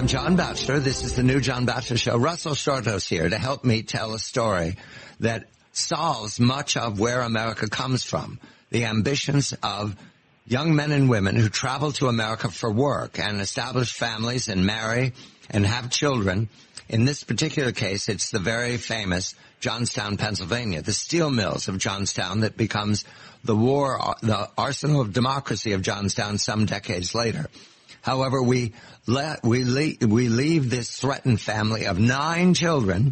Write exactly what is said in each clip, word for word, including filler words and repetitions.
I'm John Batchelor. This is the new John Batchelor Show. Russell Shorthouse here to help me tell a story that solves much of where America comes from. The ambitions of young men and women who travel to America for work and establish families and marry and have children. In this particular case, it's the very famous Johnstown, Pennsylvania, the steel mills of Johnstown that becomes the war, the arsenal of democracy of Johnstown some decades later. However, we let, we leave, we leave this threatened family of nine children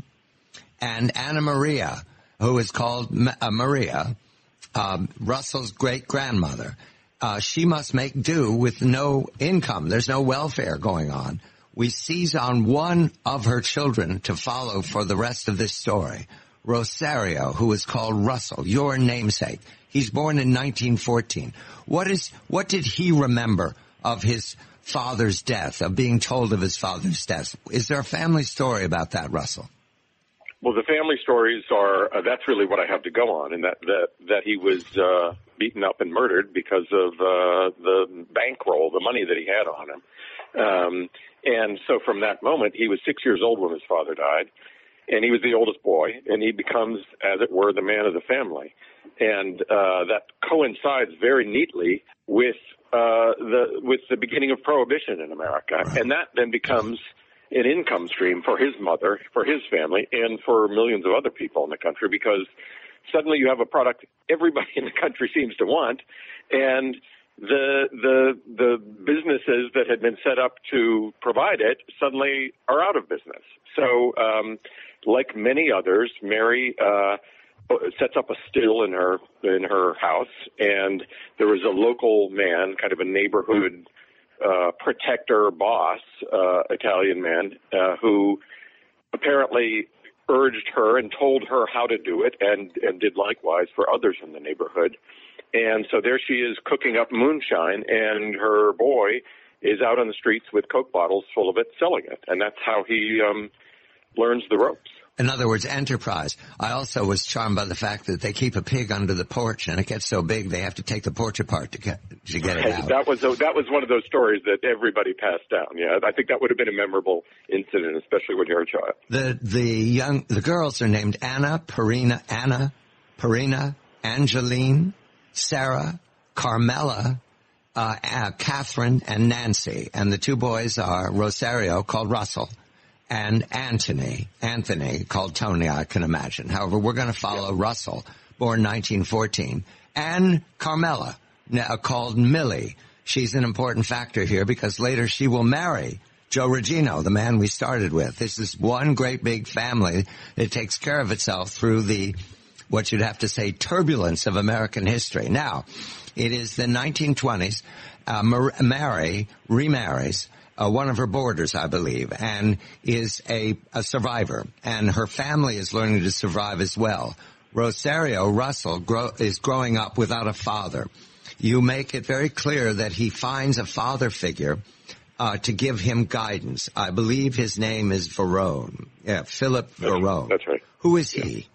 and Anna Maria, who is called uh, Maria, um, Russell's great-grandmother. Uh, she must make do with no income. There's no welfare going on. We seize on one of her children to follow for the rest of this story, Rosario, who is called Russell, your namesake. He's born in nineteen fourteen. What is, what did he remember of his father's death, of being told of his father's death? Is there a family story about that, Russell? Well, the family stories are, uh, that's really what I have to go on, and that, that, that he was, uh, beaten up and murdered because of, uh, the bankroll, the money that he had on him. Um, and so from that moment, he was six years old when his father died, and he was the oldest boy, and he becomes, as it were, the man of the family. And, uh, that coincides very neatly with, uh, the, with the beginning of Prohibition in America. Right. And that then becomes an income stream for his mother, for his family, and for millions of other people in the country, because suddenly you have a product everybody in the country seems to want, and the the the businesses that had been set up to provide it suddenly are out of business. So, um, like many others, Mary uh, sets up a still in her in her house, and there was a local man, kind of a neighborhood Uh, protector boss, uh, Italian man, uh, who apparently urged her and told her how to do it, and, and did likewise for others in the neighborhood. And so there she is cooking up moonshine, and her boy is out on the streets with Coke bottles full of it, selling it. And that's how he um, learns the ropes. In other words, enterprise. I also was charmed by the fact that they keep a pig under the porch, and it gets so big they have to take the porch apart to get to get it out. That was a, that was one of those stories that everybody passed down. Yeah, I think that would have been a memorable incident, especially when you're a child. The the young the girls are named Anna, Perina, Anna, Perina, Angeline, Sarah, Carmela, uh, uh, Catherine, and Nancy, and the two boys are Rosario, called Russell, and Anthony, Anthony, called Tony, I can imagine. However, we're going to follow yeah. Russell, born nineteen fourteen, and Carmela, now called Millie. She's an important factor here because later she will marry Joe Regino, the man we started with. This is one great big family that takes care of itself through the, what you'd have to say, turbulence of American history. Now, it is the nineteen twenties. Uh, Mary remarries Uh, one of her boarders, I believe, and is a, a survivor. And her family is learning to survive as well. Rosario Russell grow, is growing up without a father. You make it very clear that he finds a father figure uh, to give him guidance. I believe his name is Verone. Yeah, Philip Verone. That's right. Who is he?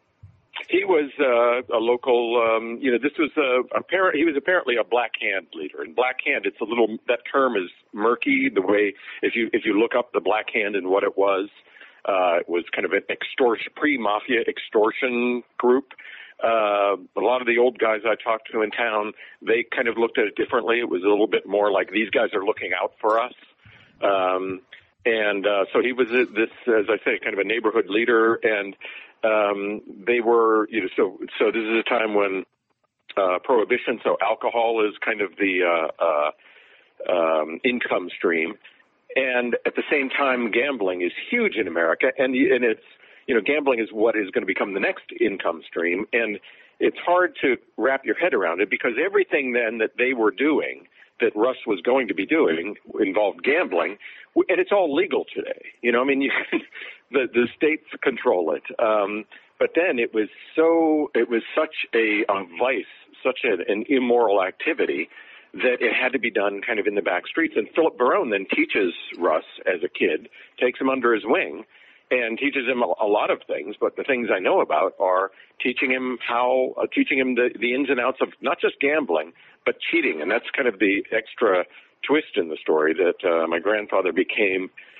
He was uh, a local, um, you know, this was a, apparent, he was apparently a Black Hand leader. And Black Hand, it's a little, that term is murky, the way, if you, if you look up the Black Hand and what it was, uh, it was kind of an extortion, pre-mafia extortion group. Uh, a lot of the old guys I talked to in town, they kind of looked at it differently. It was a little bit more like, these guys are looking out for us. Um, and, uh, so he was this, as I say, kind of a neighborhood leader, and, Um, they were, you know, so, so this is a time when, uh, prohibition, so alcohol is kind of the, uh, uh, um, income stream. And at the same time, gambling is huge in America. And, and it's, you know, gambling is what is going to become the next income stream. And it's hard to wrap your head around it because everything then that they were doing, that Russ was going to be doing, involved gambling, and it's all legal today. You know, I mean, you can, the the states control it, um, but then it was so it was such a, a vice, such a, an immoral activity that it had to be done kind of in the back streets. And Philip Verone then teaches Russ as a kid, takes him under his wing, and teaches him a, a lot of things. But the things I know about are teaching him how, uh, teaching him the, the ins and outs of not just gambling, but cheating. And that's kind of the extra twist in the story, that uh, my grandfather became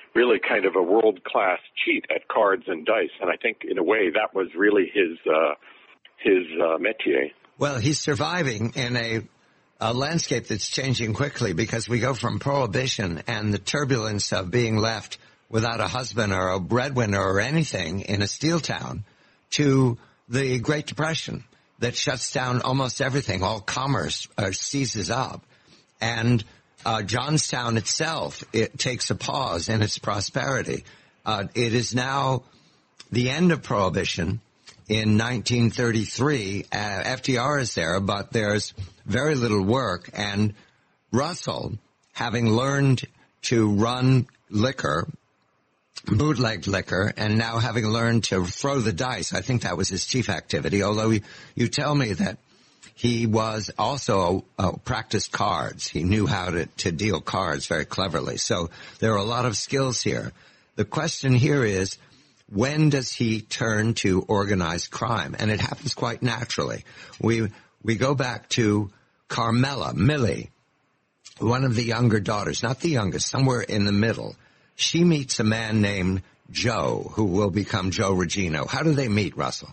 really kind of a world-class cheat at cards and dice. And I think, in a way, that was really his uh, his uh, métier. Well, he's surviving in a, a landscape that's changing quickly, because we go from Prohibition and the turbulence of being left without a husband or a breadwinner or anything in a steel town to the Great Depression that shuts down almost everything. All commerce uh, seizes up. And uh, Johnstown itself, it takes a pause in its prosperity. Uh, it is now the end of Prohibition in nineteen thirty-three. Uh, F D R is there, but there's very little work. And Russell, having learned to run liquor, bootlegged liquor, and now having learned to throw the dice, I think that was his chief activity, although you, you tell me that he was also uh, practiced cards. He knew how to, to deal cards very cleverly. So there are a lot of skills here. The question here is, when does he turn to organized crime? And it happens quite naturally. We we go back to Carmela, Millie, one of the younger daughters, not the youngest, somewhere in the middle. She meets a man named Joe, who will become Joe Regino. How do they meet, Russell?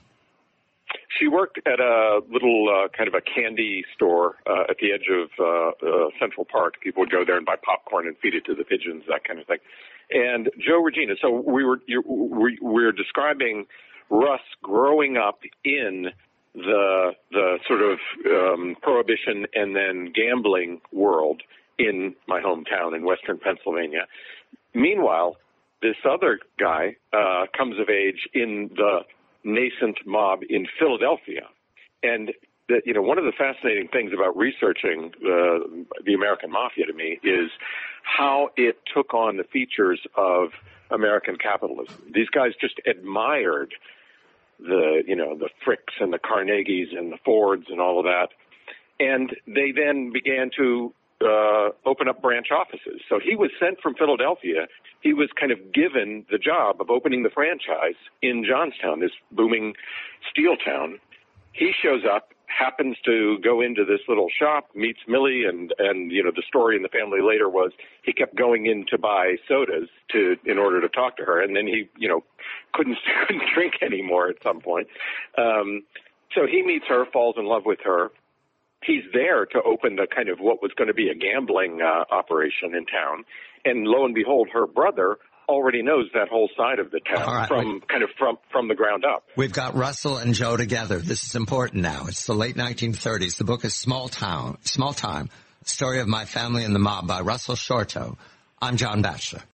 She worked at a little uh, kind of a candy store uh, at the edge of uh, uh, Central Park. People would go there and buy popcorn and feed it to the pigeons, that kind of thing. And Joe Regino. So we were you, we, we're describing Russ growing up in the the sort of um, prohibition and then gambling world in my hometown in Western Pennsylvania. Meanwhile, this other guy uh, comes of age in the nascent mob in Philadelphia. And, the, you know, one of the fascinating things about researching the, the American Mafia to me is how it took on the features of American capitalism. These guys just admired the, you know, the Fricks and the Carnegies and the Fords and all of that. And they then began to uh, open up branch offices. So he was sent from Philadelphia. He was kind of given the job of opening the franchise in Johnstown, this booming steel town. He shows up, happens to go into this little shop, meets Millie, and, and, you know, the story in the family later was he kept going in to buy sodas to, in order to talk to her. And then he, you know, couldn't, couldn't drink anymore at some point. Um, so he meets her, falls in love with her. He's there to open the kind of what was going to be a gambling uh, operation in town. And lo and behold, her brother already knows that whole side of the town right, from we, kind of from, from the ground up. We've got Russell and Joe together. This is important now. It's the late nineteen thirties. The book is Small Town, Small Time, Story of My Family and the Mob by Russell Shorto. I'm John Batchelor.